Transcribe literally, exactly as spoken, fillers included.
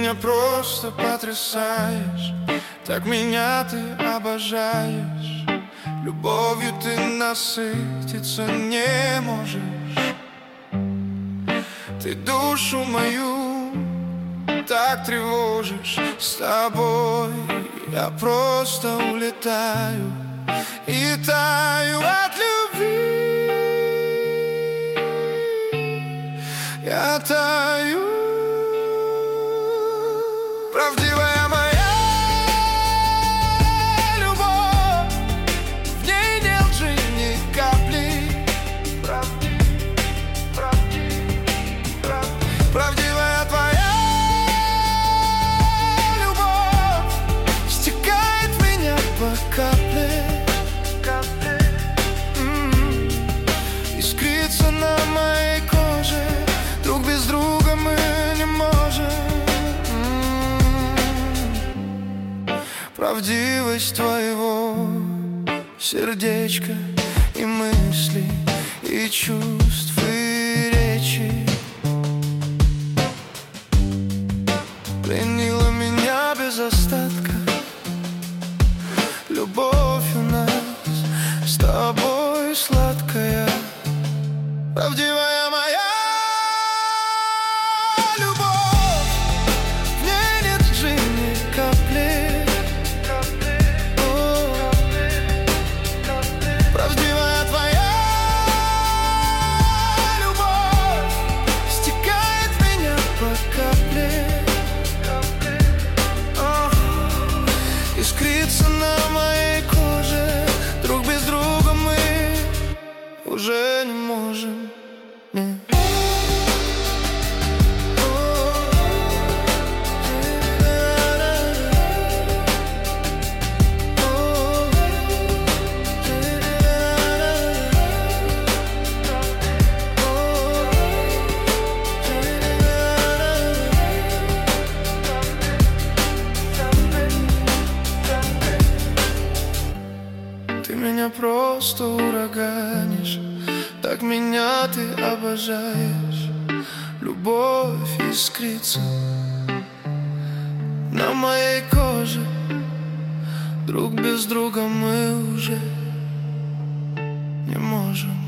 меня просто потрясаешь, так меня ты обожаешь. Любовью ты насытиться не можешь. Ты душу мою так тревожишь. С тобой я просто улетаю и таю от любви. Я таю. Правдивая моя любовь, в ней нет лжи ни капли. Правди, правди, правди. Правдивая твоя любовь стекает в меня по капле, капле. М-м-м. Искрится на моей коже. Друг без друга мы не можем. Правдивость твоего сердечка и мыслей, и чувств, и речи пленила меня без остатка. Любовь у нас с тобой сладкая. Правдивая моя любовь, в ней нет лжи ни капли. Правдивая твоя любовь стекает в меня по капле, О, искрится на моей коже. Друг без друга мы уже не можем. Ты меня просто ураганишь, так меня ты обожаешь. Любовь искрится на моей коже. Друг без друга мы уже не можем.